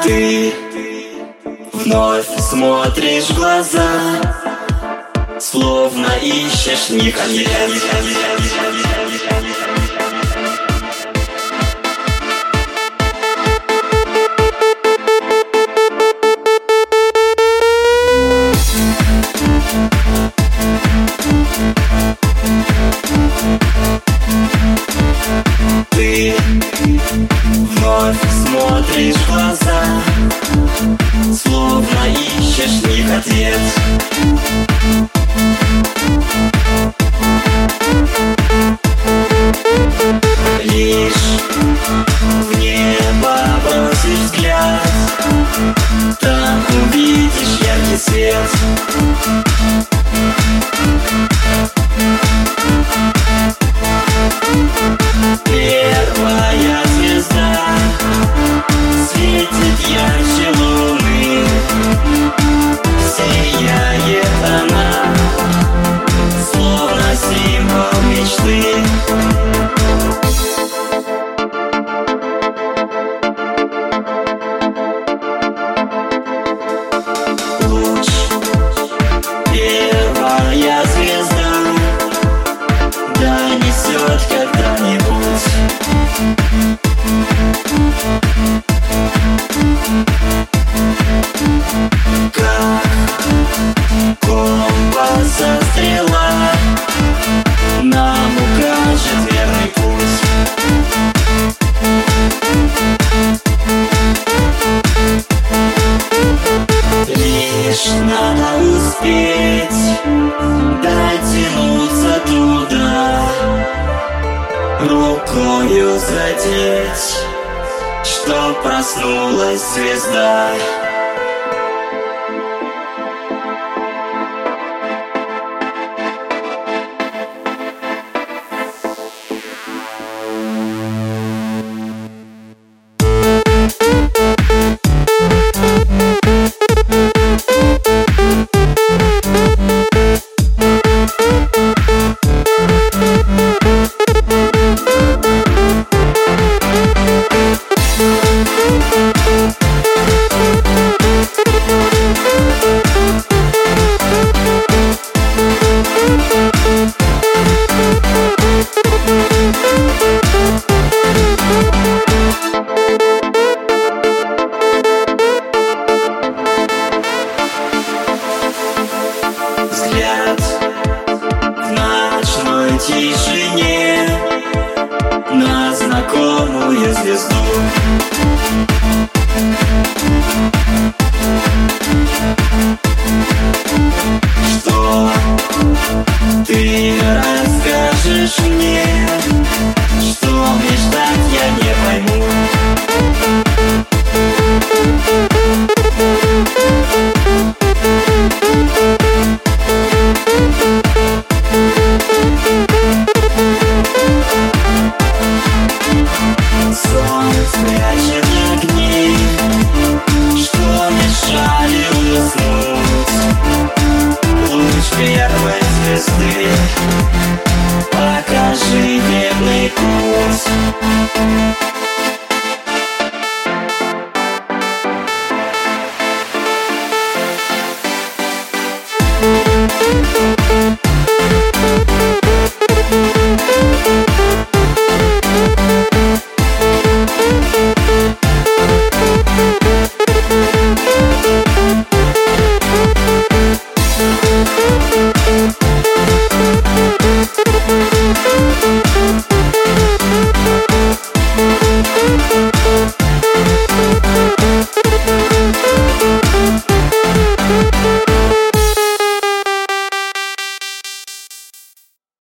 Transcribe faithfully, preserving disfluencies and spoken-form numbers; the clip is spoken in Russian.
Ты вновь смотришь в глаза, словно ищешь в них ответ. Ты вновь смотришь в глаза, словно ищешь в них ответ. Лишь в небо бросишь взгляд, там увидишь яркий свет. Первая звезда светит ярче луны, сияет она, словно символ мечты. Луч, первая звезда, донесет когда-нибудь. Как компаса стрела нам укажет верный путь. Лишь надо успеть дотянуться туда, рукою задеть, чтоб проснулась звезда. Взгляд в ночной тишине на знакомую звезду. Что ты расскажешь мне, что мне ждать, я не пойму. Сон спрячет огни, что мешали уснуть. Луч первой звезды, покажи верный путь.